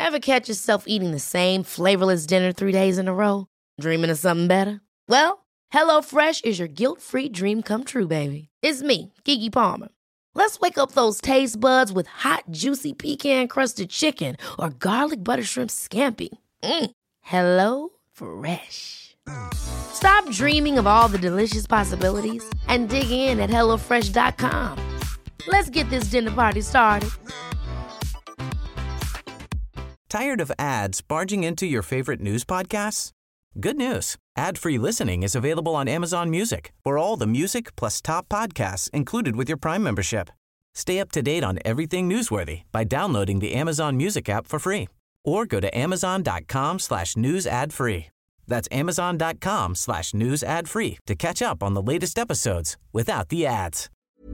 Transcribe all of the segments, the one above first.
Ever catch yourself eating the same flavorless dinner 3 days in a row? Dreaming of something better? Well, HelloFresh is your guilt-free dream come true, baby. It's me, Keke Palmer. Let's wake up those taste buds with hot, juicy pecan-crusted chicken or garlic butter shrimp scampi. Hello Fresh. Stop dreaming of all the delicious possibilities and dig in at HelloFresh.com. Let's get this dinner party started. Tired of ads barging into your favorite news podcasts? Good news. Ad-free listening is available on Amazon Music for all the music plus top podcasts included with your Prime membership. Stay up to date on everything newsworthy by downloading the Amazon Music app for free or go to amazon.com/news ad free. That's amazon.com/news ad free to catch up on the latest episodes without the ads.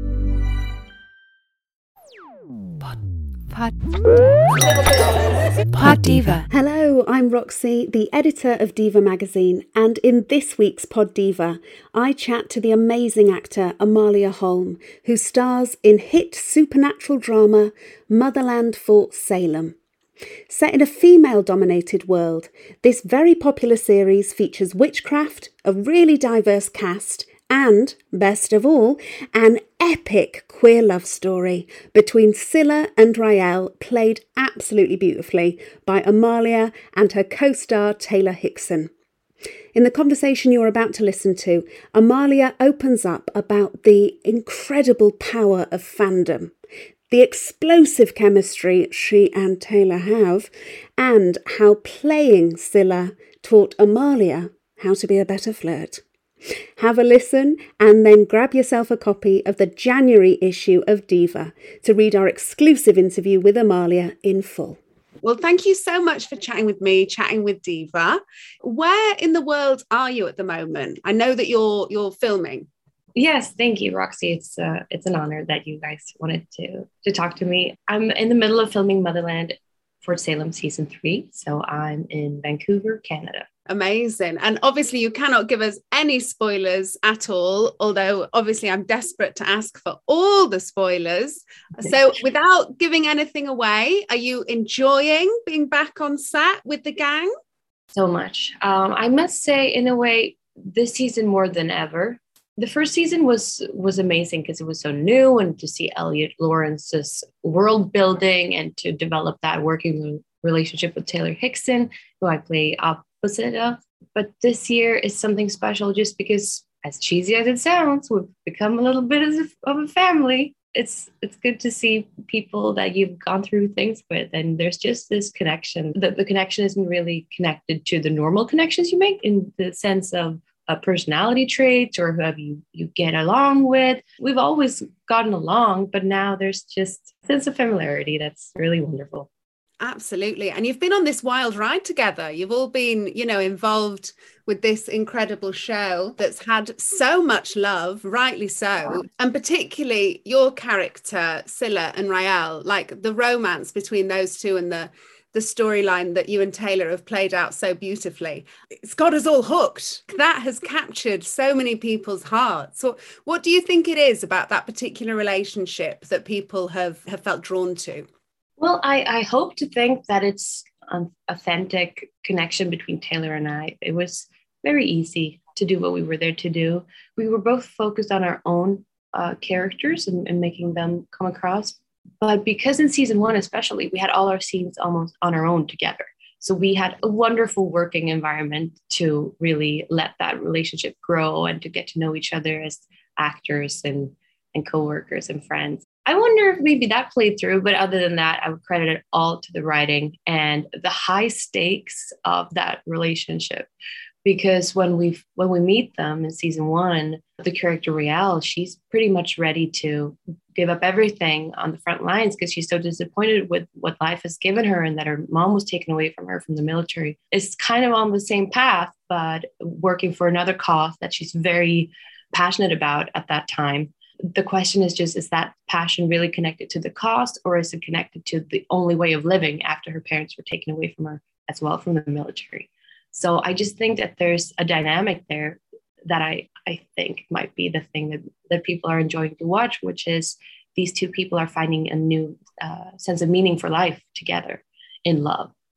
Pod Diva. Hello, I'm Roxy, the editor of Diva magazine, and in this week's Pod Diva, I chat to the amazing actor Amalia Holm, who stars in hit supernatural drama Motherland Fort Salem. Set in a female-dominated world, this very popular series features witchcraft, a really diverse cast, and, best of all, an epic queer love story between Scylla and Rael, played absolutely beautifully by Amalia and her co-star Taylor Hickson. In the conversation you're about to listen to, Amalia opens up about the incredible power of fandom, the explosive chemistry she and Taylor have, and how playing Scylla taught Amalia how to be a better flirt. Have a listen and then grab yourself a copy of the January issue of Diva to read our exclusive interview with Amalia in full. Well, thank you so much for chatting with me, chatting with Diva. Where in the world are you at the moment? I know that you're filming. Yes, thank you, Roxy. It's an honor that you guys wanted to talk to me. I'm in the middle of filming Motherland Fort Salem season 3, so I'm in Vancouver, Canada. Amazing. And obviously you cannot give us any spoilers at all, although obviously I'm desperate to ask for all the spoilers. So without giving anything away, are you enjoying being back on set with the gang? So much. I must say, in a way, this season more than ever. The first season was amazing because it was so new, and to see Elliot Lawrence's world building and to develop that working relationship with Taylor Hickson, who I play opposite of. But this year is something special just because, as cheesy as it sounds, we've become a little bit of a family. It's good to see people that you've gone through things with, and there's just this connection. The connection isn't really connected to the normal connections you make in the sense of personality traits or whoever you get along with. We've always gotten along, but now there's just a sense of familiarity that's really wonderful. Absolutely. And you've been on this wild ride together. You've all been, involved with this incredible show that's had so much love, rightly so. And particularly your character, Scylla and Rael, like the romance between those two and the storyline that you and Taylor have played out so beautifully. It's got us all hooked. That has captured so many people's hearts. So what do you think it is about that particular relationship that people have felt drawn to? Well, I hope to think that it's an authentic connection between Taylor and I. It was very easy to do what we were there to do. We were both focused on our own characters and making them come across. But because in season 1 especially, we had all our scenes almost on our own together. So we had a wonderful working environment to really let that relationship grow and to get to know each other as actors and co-workers and friends. I wonder if maybe that played through, but other than that, I would credit it all to the writing and the high stakes of that relationship. Because when we meet them in season 1, the character Rael, she's pretty much ready to give up everything on the front lines because she's so disappointed with what life has given her and that her mom was taken away from her from the military. It's kind of on the same path, but working for another cause that she's very passionate about at that time. The question is just, is that passion really connected to the cause, or is it connected to the only way of living after her parents were taken away from her as well from the military? So I just think that there's a dynamic there that I think might be the thing that people are enjoying to watch, which is these two people are finding a new sense of meaning for life together in love.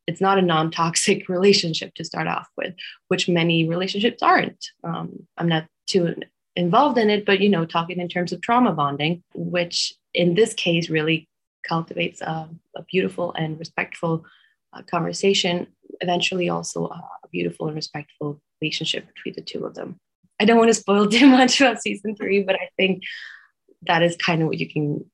it's not a non-toxic relationship to start off with, which many relationships aren't. I'm not too involved in it, but, talking in terms of trauma bonding, which in this case really cultivates a beautiful and respectful conversation, eventually also a beautiful and respectful relationship between the two of them. I don't want to spoil too much about season 3, but I think that is kind of what you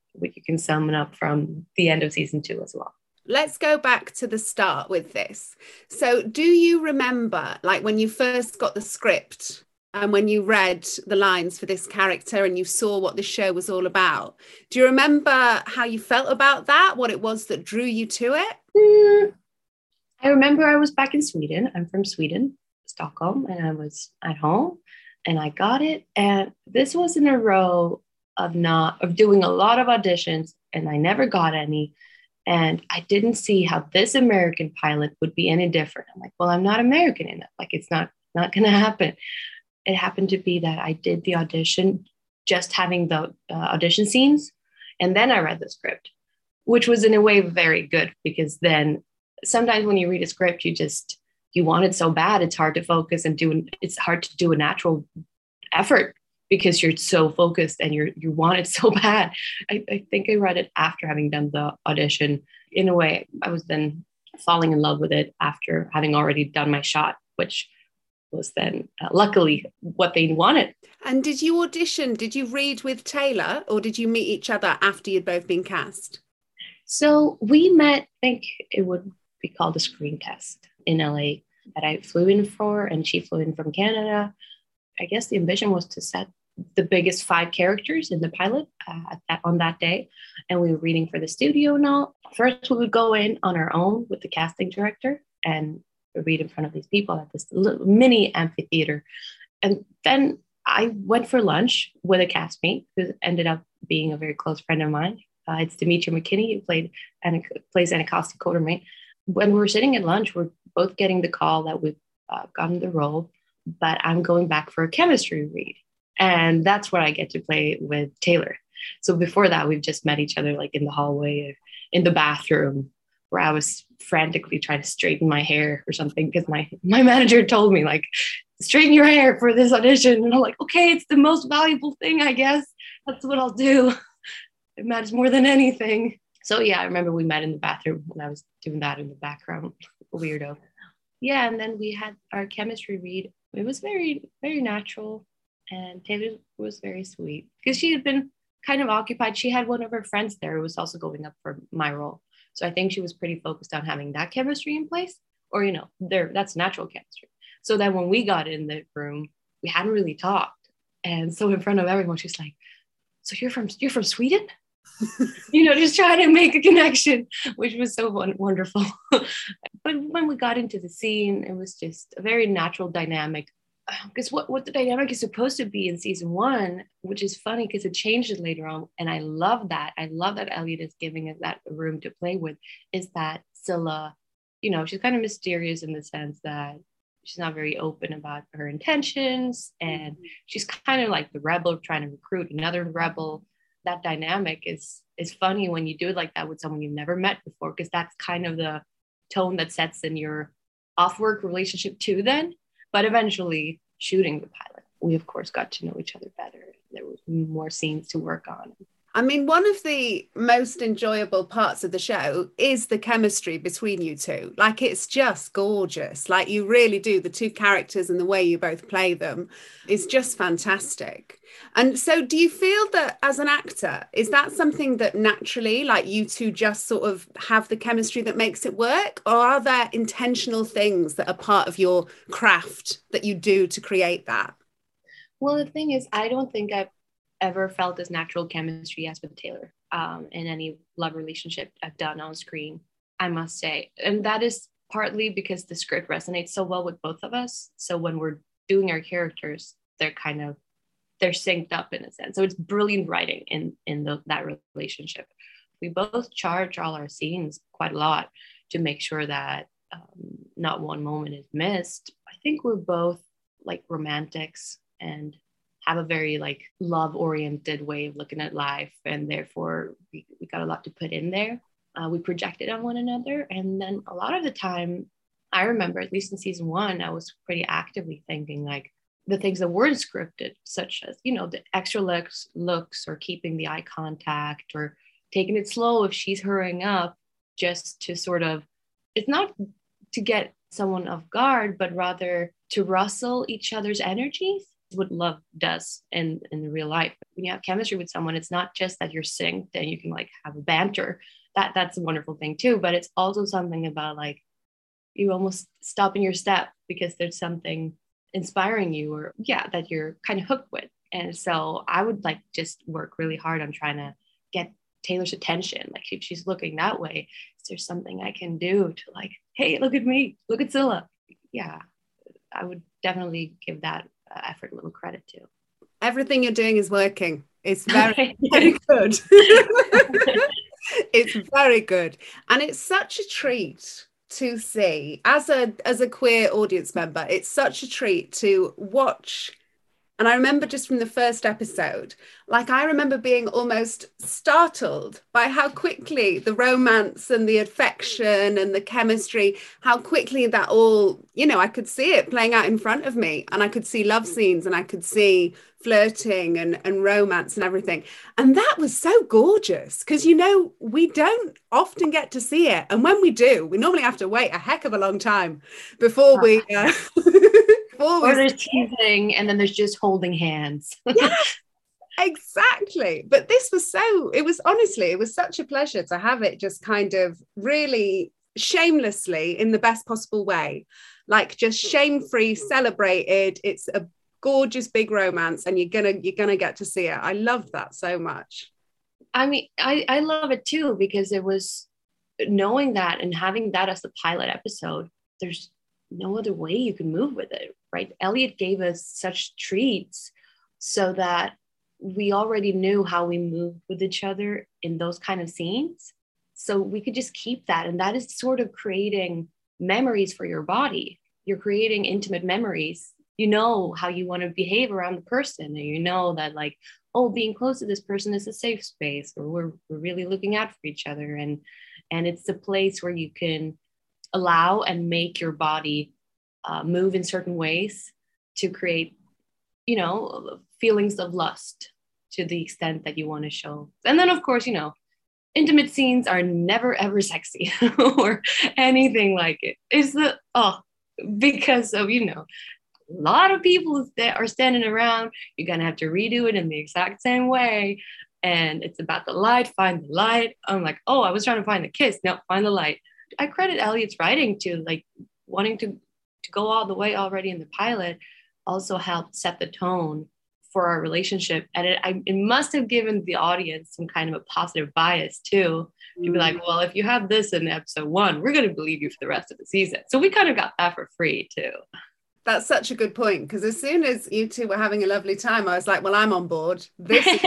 can sum it up from the end of season 2 as well. Let's go back to the start with this. So do you remember, like, when you first got the script and when you read the lines for this character and you saw what the show was all about, do you remember how you felt about that, what it was that drew you to it? I remember I was back in Sweden. I'm from Sweden, Stockholm, and I was at home and I got it. And this was in a row of doing a lot of auditions, and I never got any. And I didn't see how this American pilot would be any different. I'm like, well, I'm not American enough. Like, it's not going to happen. It happened to be that I did the audition, just having the audition scenes. And then I read the script, which was in a way very good, because then sometimes when you read a script, you want it so bad, it's hard to focus and it's hard to do a natural effort because you're so focused and you want it so bad. I think I read it after having done the audition. In a way, I was then falling in love with it after having already done my shot, which was then luckily what they wanted. And did you read with Taylor, or did you meet each other after you'd both been cast? So we met, I think it would be called a screen test in LA that I flew in for, and she flew in from Canada. I guess the ambition was to set the biggest 5 characters in the pilot on that day. And we were reading for the studio and all. First, we would go in on our own with the casting director and read in front of these people at this little mini amphitheater. And then I went for lunch with a castmate who ended up being a very close friend of mine. It's Dimitri McKinney, who plays Anacostia Quatermain. When we were sitting at lunch, we're both getting the call that we've gotten the role, but I'm going back for a chemistry read. And that's where I get to play with Taylor. So before that, we've just met each other like in the hallway, or in the bathroom, where I was frantically trying to straighten my hair or something, because my manager told me, like, straighten your hair for this audition. And I'm like, okay, it's the most valuable thing, I guess. That's what I'll do. It matters more than anything. So yeah, I remember we met in the bathroom when I was doing that in the background. Weirdo. Yeah, and then we had our chemistry read. It was very, very natural. And Taylor was very sweet because she had been kind of occupied. She had one of her friends there who was also going up for my role. So I think she was pretty focused on having that chemistry in place, or, that's natural chemistry. So then when we got in the room, we hadn't really talked. And so in front of everyone, she's like, so you're from Sweden? Just trying to make a connection, which was so wonderful. But when we got into the scene, it was just a very natural dynamic. Because what the dynamic is supposed to be in season 1, which is funny because it changes later on. And I love that. I love that Elliot is giving us that room to play with, is that Scylla, she's kind of mysterious in the sense that she's not very open about her intentions. And she's kind of like the rebel trying to recruit another rebel. That dynamic is funny when you do it like that with someone you've never met before, because that's kind of the tone that sets in your off-work relationship too then. But eventually, shooting the pilot, we of course got to know each other better. There was more scenes to work on. I mean, one of the most enjoyable parts of the show is the chemistry between you two. Like, it's just gorgeous. Like, you really do. The two characters and the way you both play them is just fantastic. And so do you feel that as an actor, is that something that naturally, like, you two just sort of have the chemistry that makes it work? Or are there intentional things that are part of your craft that you do to create that? Well, the thing is, I don't think I've ever felt as natural chemistry as with Taylor in any love relationship I've done on screen, I must say. And that is partly because the script resonates so well with both of us. So when we're doing our characters, they're synced up in a sense. So it's brilliant writing in that relationship. We both charge all our scenes quite a lot to make sure that not one moment is missed. I think we're both like romantics and have a very like love oriented way of looking at life, and therefore we got a lot to put in there. We projected on one another. And then a lot of the time, I remember, at least in season 1, I was pretty actively thinking like the things that weren't scripted, such as, the extra looks or keeping the eye contact or taking it slow if she's hurrying up, just to sort of, it's not to get someone off guard, but rather to rustle each other's energies. What love does in the real life. When you have chemistry with someone, it's not just that you're synced and you can like have a banter. That's a wonderful thing too, but it's also something about like you almost stop in your step because there's something inspiring you, or that you're kind of hooked with. And so I would like just work really hard on trying to get Taylor's attention. Like if she's looking that way, is there something I can do to like, hey, look at me, look at Zilla. Yeah, I would definitely give that effort a little credit to. Everything you're doing is working. It's very, very good. It's very good. And it's such a treat to see as a queer audience member. It's such a treat to watch. And I remember just from the first episode, like I remember being almost startled by how quickly the romance and the affection and the chemistry, how quickly that all, I could see it playing out in front of me, and I could see love scenes and I could see flirting and romance and everything. And that was so gorgeous because, we don't often get to see it. And when we do, we normally have to wait a heck of a long time before we... Or there's teasing and then there's just holding hands. Yeah, exactly. But this was it was such a pleasure to have it just kind of really shamelessly in the best possible way, like just shame-free, celebrated. It's a gorgeous big romance and you're gonna get to see it. I loved that so much. I mean, I love it too, because it was knowing that and having that as the pilot episode, there's no other way you can move with it, right? Elliot gave us such treats so that we already knew how we moved with each other in those kind of scenes. So we could just keep that. And that is sort of creating memories for your body. You're creating intimate memories. You know how you want to behave around the person. And you know that like, oh, being close to this person is a safe space, or we're really looking out for each other. And it's a place where you can allow and make your body move in certain ways to create, feelings of lust to the extent that you want to show. And then, of course, intimate scenes are never, ever sexy or anything like it. It's because of, a lot of people that are standing around, you're going to have to redo it in the exact same way. And it's about the light, find the light. I'm like, oh, I was trying to find the kiss. No, find the light. I credit Elliot's writing to like wanting to go all the way already in the pilot also helped set the tone for our relationship. And it must have given the audience some kind of a positive bias too, to be like, well, if you have this in episode 1, we're going to believe you for the rest of the season. So we kind of got that for free too. That's such a good point, because as soon as you two were having a lovely time, I was like, well, I'm on board. This is...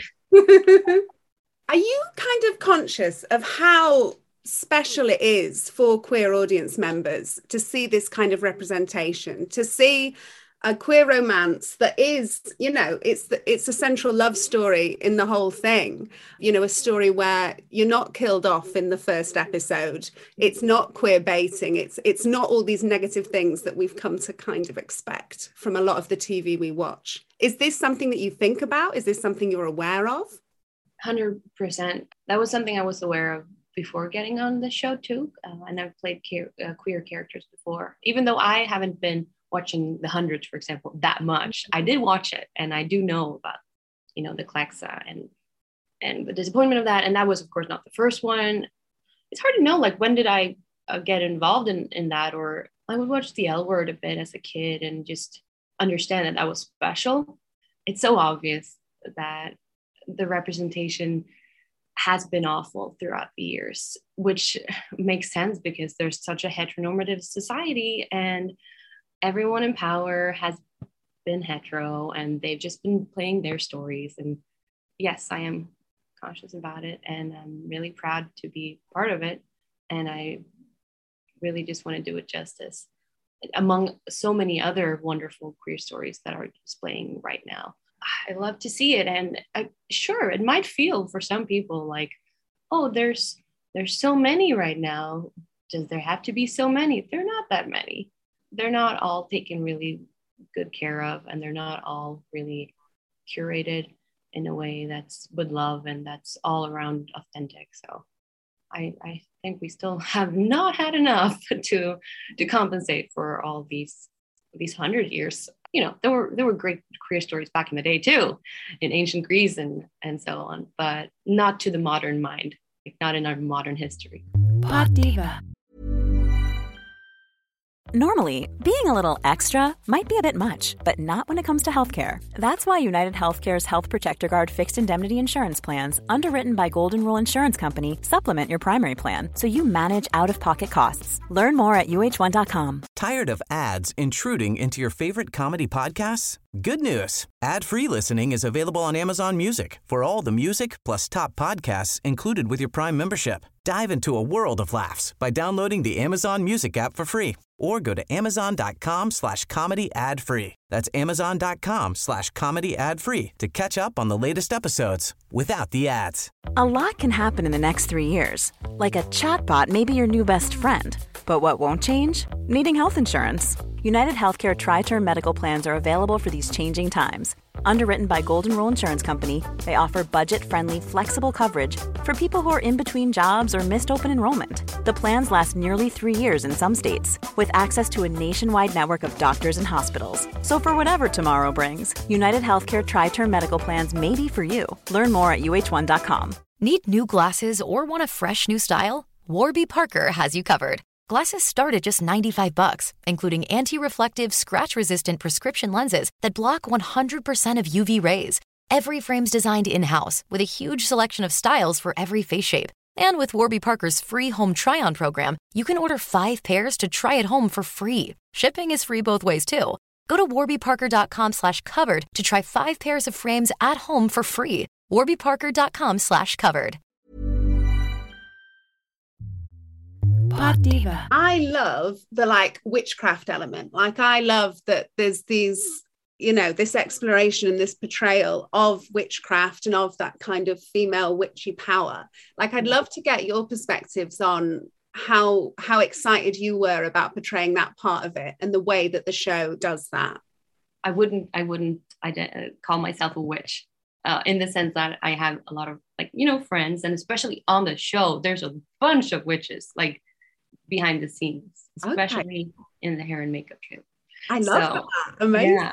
Are you kind of conscious of how special it is for queer audience members to see this kind of representation, to see a queer romance that is, it's a central love story in the whole thing, a story where you're not killed off in the first episode. It's not queer baiting. It's not all these negative things that we've come to kind of expect from a lot of the TV we watch. Is this something that you think about? Is this something you're aware of? 100%. That was something I was aware of before getting on the show too. I never played queer characters before, even though I haven't been watching The Hundreds, for example, that much. I did watch it, and I do know about, the Clexa and the disappointment of that. And that was, of course, not the first one. It's hard to know, like, when did I get involved in that? Or I would watch The L Word a bit as a kid and just understand that was special. It's so obvious that the representation has been awful throughout the years, which makes sense because there's such a heteronormative society and everyone in power has been hetero and they've just been playing their stories. And yes, I am conscious about it and I'm really proud to be part of it. And I really just want to do it justice among so many other wonderful queer stories that are displaying right now. I love to see it. And sure, it might feel for some people like, oh, there's there's so many right now. Does there have to be so many? They're not that many. They're not all taken really good care of, and they're not all really curated in a way that's with love and that's all around authentic. So I think we still have not had enough to compensate for all these 100 years. You know, there were great queer stories back in the day too, in ancient Greece and so on, but not to the modern mind, like not in our modern history. Pod Diva. Normally, being a little extra might be a bit much, but not when it comes to healthcare. That's why United Healthcare's Health Protector Guard fixed indemnity insurance plans, underwritten by Golden Rule Insurance Company, supplement your primary plan so you manage out-of-pocket costs. Learn more at uh1.com. Tired of ads intruding into your favorite comedy podcasts? Good news. Ad-free listening is available on Amazon Music for all the music plus top podcasts included with your Prime membership. Dive into a world of laughs by downloading the Amazon Music app for free or go to amazon.com/comedy ad-free. That's amazon.com/comedy ad-free to catch up on the latest episodes without the ads. A lot can happen in the next 3 years. Like a chatbot may be your new best friend. But what won't change? Needing health insurance. United Healthcare Tri-Term Medical Plans are available for these changing times. Underwritten by Golden Rule Insurance Company, they offer budget-friendly, flexible coverage for people who are in between jobs or missed open enrollment. The plans last nearly 3 years in some states, with access to a nationwide network of doctors and hospitals. So for whatever tomorrow brings, United Healthcare Tri-Term Medical Plans may be for you. Learn more at uh1.com. Need new glasses or want a fresh new style? Warby Parker has you covered. Glasses start at just $95, including anti-reflective, scratch-resistant prescription lenses that block 100% of UV rays. Every frame's designed in-house with a huge selection of styles for every face shape. And with Warby Parker's free home try-on program, you can order 5 pairs to try at home for free. Shipping is free both ways, too. Go to warbyparker.com/covered to try 5 pairs of frames at home for free. warbyparker.com/covered. Pod Diva. I love the witchcraft element. I love that there's these, this exploration and this portrayal of witchcraft and of that kind of female witchy power. I'd love to get your perspectives on how excited you were about portraying that part of it and the way that the show does that. I wouldn't call myself a witch in the sense that I have a lot of friends, and especially on the show, there's a bunch of witches behind the scenes, especially in the hair and makeup too. I love that. Amazing. Yeah.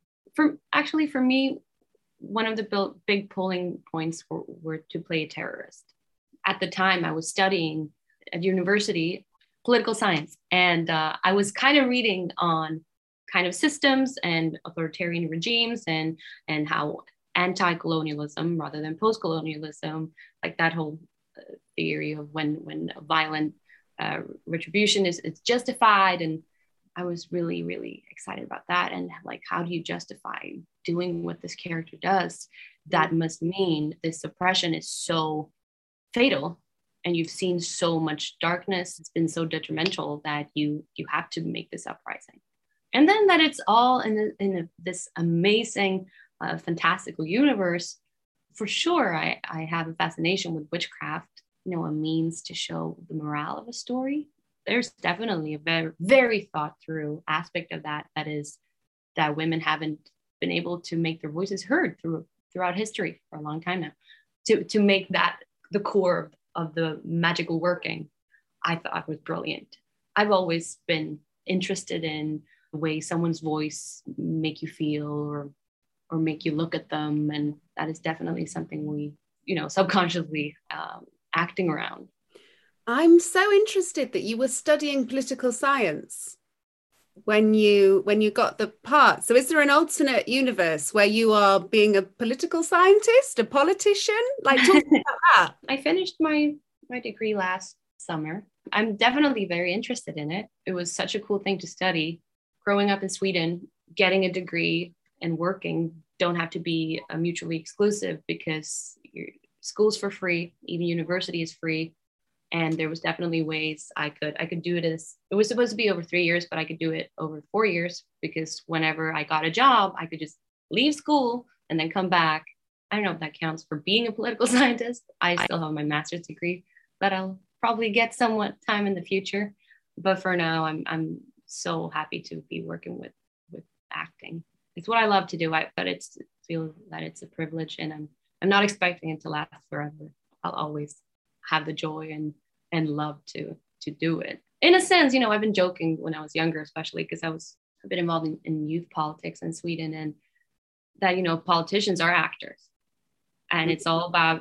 For me, one of the big pulling points were to play a terrorist. At the time, I was studying at university political science, and I was kind of reading on kind of systems and authoritarian regimes and how anti-colonialism rather than post-colonialism, like that whole theory of when violent retribution is justified. And I was really, really excited about that. And how do you justify doing what this character does? That must mean this suppression is so fatal, and you've seen so much darkness. It's been so detrimental that you have to make this uprising. And then that it's all in this amazing, fantastical universe. For sure, I have a fascination with witchcraft, a means to show the morale of a story. There's definitely a very, very thought through aspect of that is that women haven't been able to make their voices heard throughout history for a long time now. To make that the core of the magical working, I thought was brilliant. I've always been interested in the way someone's voice make you feel or make you look at them, and that is definitely something we, subconsciously acting around. I'm so interested that you were studying political science when you got the part. So is there an alternate universe where you are being a political scientist, a politician? Talk about that. I finished my degree last summer. I'm definitely very interested in it. It was such a cool thing to study. Growing up in Sweden, getting a degree and working don't have to be mutually exclusive, because school's for free, even university is free. And there was definitely ways I could do it it was supposed to be over 3 years, but I could do it over 4 years, because whenever I got a job, I could just leave school and then come back. I don't know if that counts for being a political scientist. I still have my master's degree, that I'll probably get somewhat time in the future. But for now, I'm so happy to be working with acting. It's what I love to do. But it's feel that it's a privilege, and I'm not expecting it to last forever. I'll always have the joy and love to do it. In a sense, you know, I've been joking when I was younger, especially because I was a bit involved in youth politics in Sweden, and that, you know, politicians are actors, and it's all about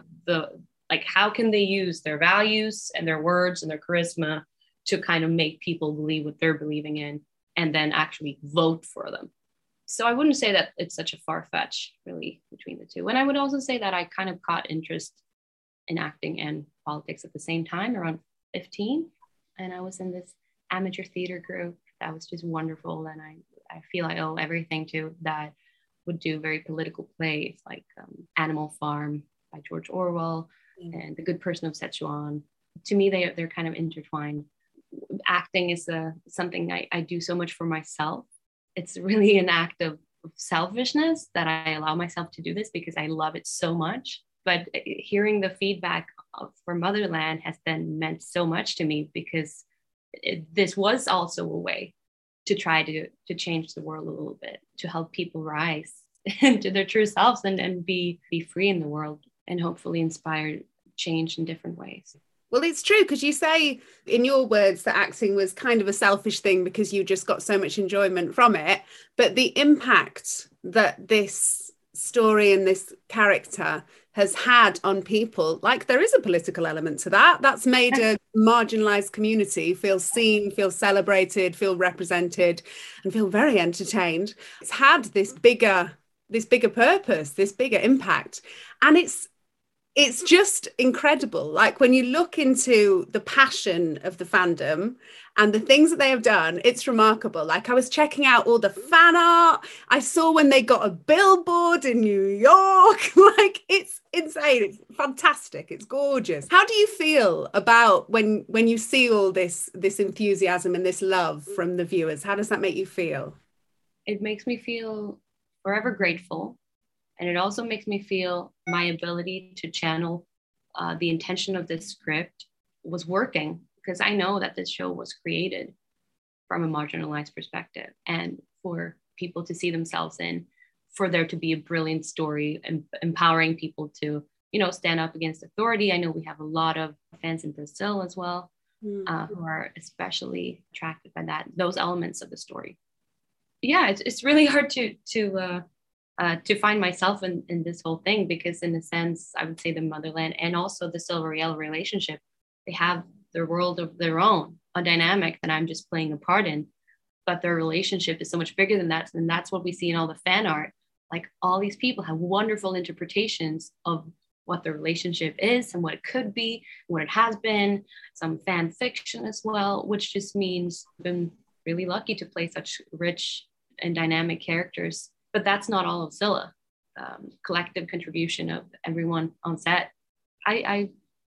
how can they use their values and their words and their charisma to kind of make people believe what they're believing in, and then actually vote for them. So I wouldn't say that it's such a far-fetched really between the two. And I would also say that I kind of caught interest in acting and politics at the same time, around 15. And I was in this amateur theater group that was just wonderful. And I feel I owe everything to that. Would do very political plays like Animal Farm by George Orwell and The Good Person of Szechuan. To me, they're kind of intertwined. Acting is something I do so much for myself. It's really an act of selfishness that I allow myself to do this because I love it so much. But hearing the feedback for Motherland has then meant so much to me, because this was also a way to try to change the world a little bit, to help people rise into their true selves and be free in the world, and hopefully inspire change in different ways. Well, it's true, because you say in your words that acting was kind of a selfish thing because you just got so much enjoyment from it. But the impact that this story and this character has had on people, like there is a political element to that. That's made a marginalized community feel seen, feel celebrated, feel represented, and feel very entertained. It's had this bigger purpose, this bigger impact. And it's just incredible. Like when you look into the passion of the fandom and the things that they have done, it's remarkable. Like I was checking out all the fan art. I saw when they got a billboard in New York. Like it's insane. It's fantastic. It's gorgeous. How do you feel about when you see all this enthusiasm and this love from the viewers? How does that make you feel? It makes me feel forever grateful. And it also makes me feel my ability to channel the intention of this script was working, because I know that this show was created from a marginalized perspective, and for people to see themselves in, for there to be a brilliant story and empowering people to, you know, stand up against authority. I know we have a lot of fans in Brazil as well who are especially attracted by those elements of the story. Yeah, it's really hard to find myself in this whole thing, because in a sense, I would say the Motherland and also the Silveriel relationship, they have their world of their own, a dynamic that I'm just playing a part in, but their relationship is so much bigger than that. And that's what we see in all the fan art. Like all these people have wonderful interpretations of what the relationship is and what it could be, what it has been, some fan fiction as well, which just means I've been really lucky to play such rich and dynamic characters. But that's not all of Scylla. Collective contribution of everyone on set. I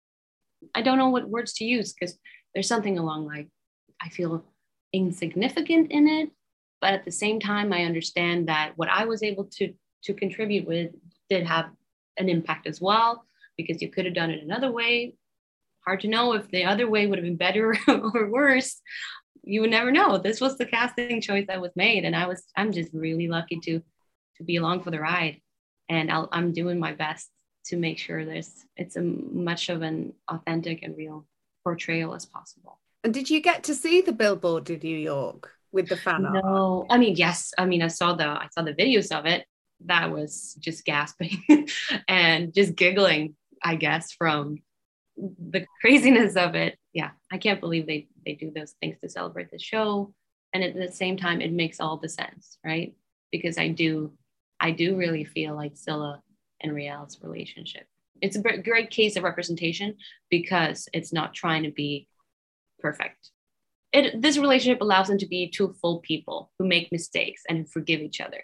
don't know what words to use, because there's something along like, I feel insignificant in it, but at the same time, I understand that what I was able to contribute with did have an impact as well, because you could have done it another way. Hard to know if the other way would have been better or worse. You would never know. This was the casting choice that was made, and I'm just really lucky to be along for the ride, and I'm doing my best to make sure it's a much of an authentic and real portrayal as possible. And did you get to see the billboard in New York with the fan art? No, I mean, yes. I mean, I saw the videos of it. That was just gasping and just giggling, I guess, from the craziness of it. Yeah, I can't believe they do those things to celebrate the show. And at the same time, it makes all the sense, right? Because I do really feel like Scylla and Riel's relationship. It's a great case of representation, because it's not trying to be perfect. This relationship allows them to be two full people who make mistakes and who forgive each other.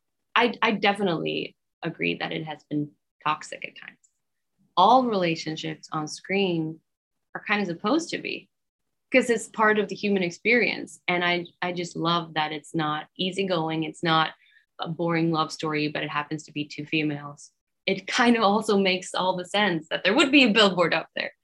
I definitely agree that it has been toxic at times. All relationships on screen are kind of supposed to be, because it's part of the human experience. And I just love that it's not easygoing. It's not a boring love story, but it happens to be two females. It kind of also makes all the sense that there would be a billboard up there.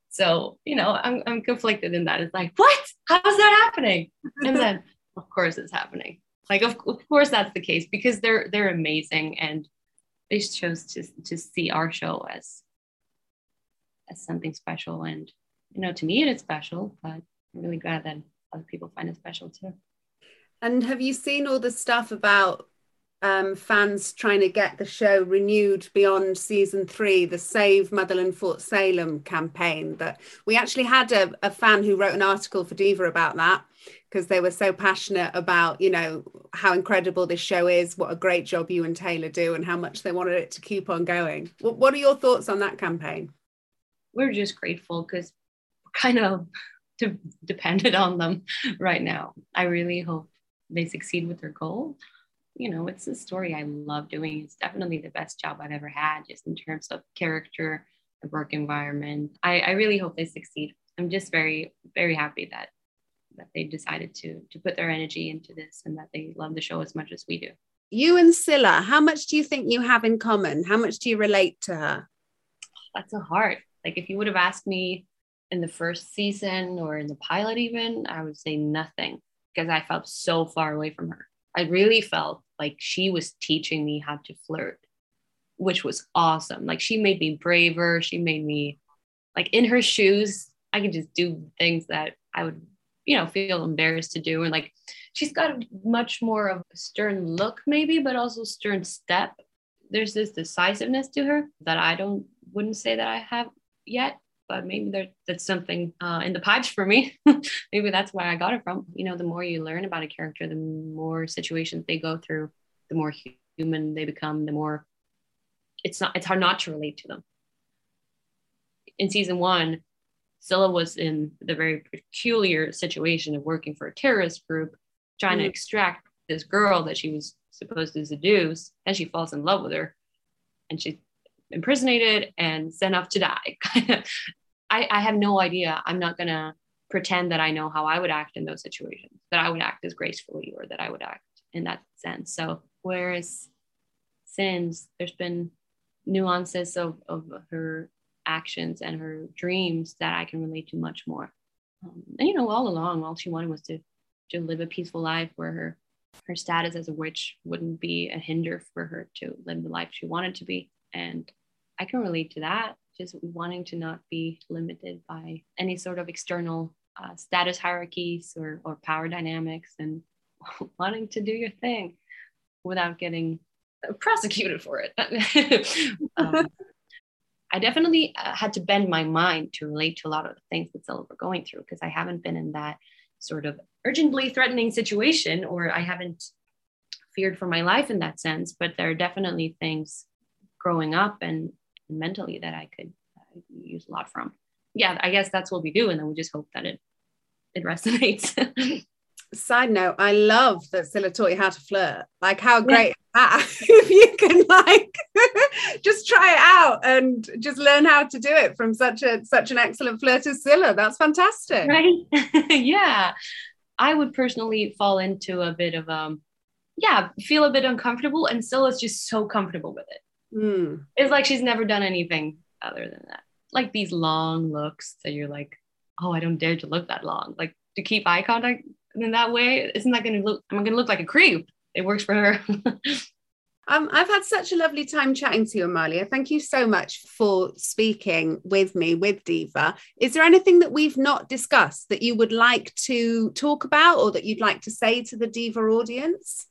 So, I'm conflicted in that. It's like, what? How's that happening? And then, of course, it's happening. Like, of course, that's the case because they're amazing, and they chose to see our show as something special. And to me, it is special, but I'm really glad that other people find it special too. And have you seen all the stuff about fans trying to get the show renewed beyond season 3, the Save Motherland Fort Salem campaign? That we actually had a fan who wrote an article for Diva about that, because they were so passionate about, how incredible this show is, what a great job you and Taylor do, and how much they wanted it to keep on going. What are your thoughts on that campaign? We're just grateful because we're kind of dependent on them right now. I really hope they succeed with their goal. It's a story I love doing. It's definitely the best job I've ever had, just in terms of character, the work environment. I really hope they succeed. I'm just very, very happy that they decided to put their energy into this, and that they love the show as much as we do. You and Scylla, how much do you think you have in common? How much do you relate to her? That's so hard. Like, if you would have asked me in the first season or in the pilot even, I would say nothing, because I felt so far away from her. I really felt like she was teaching me how to flirt, which was awesome. Like, she made me braver. She made me, like, in her shoes, I could just do things that I would, feel embarrassed to do. And like, she's got a much more of a stern look maybe, but also stern step. There's this decisiveness to her that I wouldn't say that I have yet, but maybe that's something in the pipes for me. Maybe that's where I got it from. The more you learn about a character, the more situations they go through, the more human they become, the more it's hard not to relate to them. In season 1, Scylla was in the very peculiar situation of working for a terrorist group, trying to extract this girl that she was supposed to seduce, and she falls in love with her, and she's impersonated and sent off to die. I have no idea. I'm not gonna pretend that I know how I would act in those situations, that I would act as gracefully, or that I would act in that sense. So whereas Sins, there's been nuances of her actions and her dreams that I can relate to much more. And all along, all she wanted was to live a peaceful life where her status as a witch wouldn't be a hinder for her to live the life she wanted to be. And I can relate to that, just wanting to not be limited by any sort of external status hierarchies or power dynamics, and wanting to do your thing without getting prosecuted for it. I definitely had to bend my mind to relate to a lot of the things that Scylla were going through, because I haven't been in that sort of urgently threatening situation, or I haven't feared for my life in that sense. But there are definitely things growing up and mentally that I could use a lot from. Yeah, I guess that's what we do. And then we just hope that it resonates. Side note, I love that Scylla taught you how to flirt. Like, how great is that? If you can just try it out and just learn how to do it from such an excellent flirt as Scylla. That's fantastic. Right? Yeah. I would personally fall into a bit of feel a bit uncomfortable, and Scylla's just so comfortable with it. It's like she's never done anything other than that. Like these long looks that you're like, oh, I don't dare to look that long. Like, to keep eye contact in that way, isn't that going to look, I'm going to look like a creep. It works for her. I've had such a lovely time chatting to you, Amalia. Thank you so much for speaking with me with Diva. Is there anything that we've not discussed that you would like to talk about, or that you'd like to say to the Diva audience?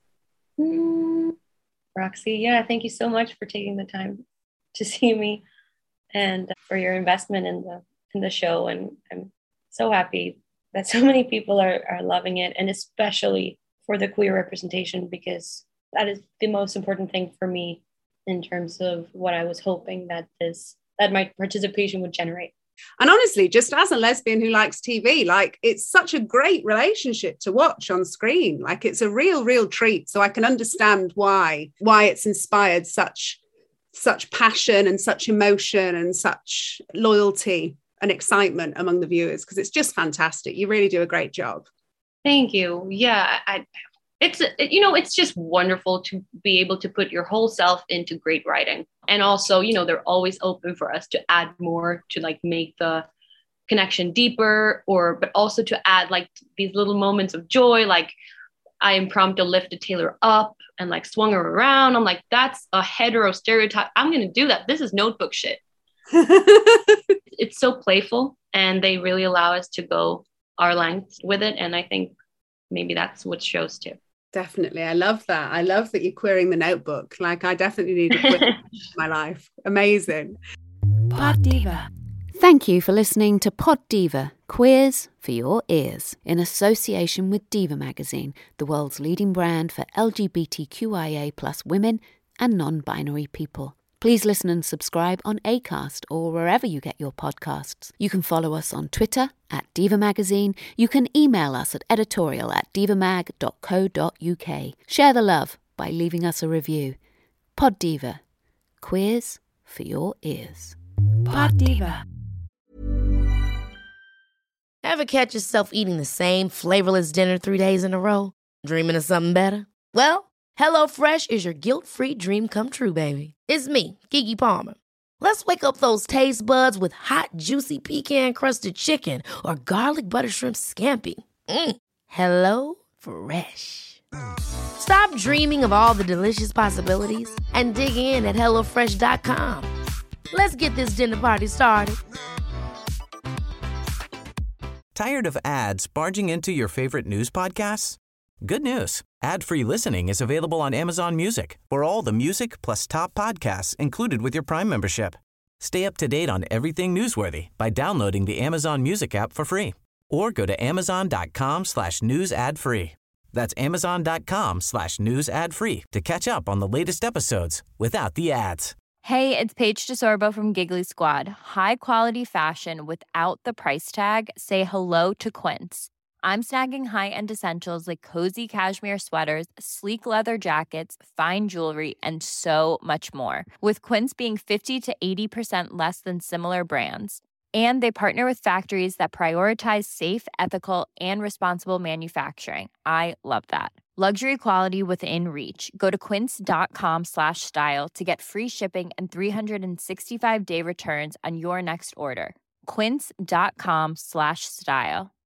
Roxy, yeah, thank you so much for taking the time to see me, and for your investment in the show. And I'm so happy that so many people are loving it, and especially for the queer representation, because that is the most important thing for me in terms of what I was hoping that my participation would generate. And honestly, just as a lesbian who likes TV, like, it's such a great relationship to watch on screen. Like, it's a real treat. So I can understand why it's inspired such passion and such emotion and such loyalty and excitement among the viewers, because it's just fantastic. You really do a great job. Thank you. Yeah, it's just wonderful to be able to put your whole self into great writing. And also, they're always open for us to add more, to like make the connection deeper, but also to add like these little moments of joy. Like I impromptu lifted Taylor up and like swung her around. I'm like, that's a hetero stereotype. I'm going to do that. This is notebook shit. It's so playful, and they really allow us to go our length with it. And I think maybe that's what shows too. Definitely. I love that. I love that you're queering the notebook. Like, I definitely need a queer in my life. Amazing. Pod Diva. Thank you for listening to Pod Diva, Queers for Your Ears, in association with Diva Magazine, the world's leading brand for LGBTQIA+ women and non-binary people. Please listen and subscribe on Acast or wherever you get your podcasts. You can follow us on Twitter @Diva Magazine. You can email us at editorial@divamag.co.uk. Share the love by leaving us a review. Pod Diva. Queers for your ears. Pod Diva. Ever catch yourself eating the same flavorless dinner 3 days in a row? Dreaming of something better? Well, HelloFresh is your guilt-free dream come true, baby. It's me, Keke Palmer. Let's wake up those taste buds with hot, juicy pecan-crusted chicken or garlic butter shrimp scampi. Hello Fresh. Stop dreaming of all the delicious possibilities and dig in at HelloFresh.com. Let's get this dinner party started. Tired of ads barging into your favorite news podcasts? Good news. Ad-free listening is available on Amazon Music for all the music plus top podcasts included with your Prime membership. Stay up to date on everything newsworthy by downloading the Amazon Music app for free or go to amazon.com/news ad free. That's amazon.com/news ad free to catch up on the latest episodes without the ads. Hey, it's Paige DeSorbo from Giggly Squad. High quality fashion without the price tag. Say hello to Quince. I'm snagging high-end essentials like cozy cashmere sweaters, sleek leather jackets, fine jewelry, and so much more. With Quince being 50 to 80% less than similar brands. And they partner with factories that prioritize safe, ethical, and responsible manufacturing. I love that. Luxury quality within reach. Go to quince.com/style to get free shipping and 365-day returns on your next order. Quince.com/style.